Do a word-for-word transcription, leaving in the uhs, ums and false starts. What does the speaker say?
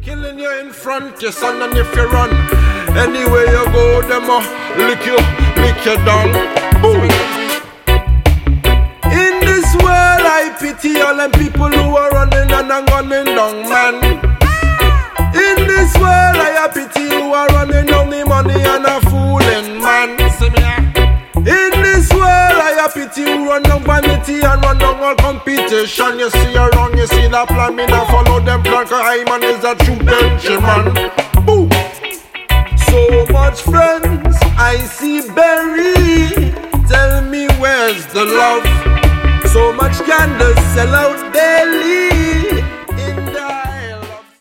Killing you in front, your son, and if you run, anywhere you go, them a lick you, lick you down. Boom. In this world, I pity all them people who are running and are running down, man. In this world, I pity who are running down the money and are fooling, man. In this world, I pity who run down vanity and run down all competition. You see you wrong, you see that plan, me not follow them plan, cause I man is a true Benjamin. Boo! So much friends, I see buried. Tell me where's the love? So much candles sell out daily.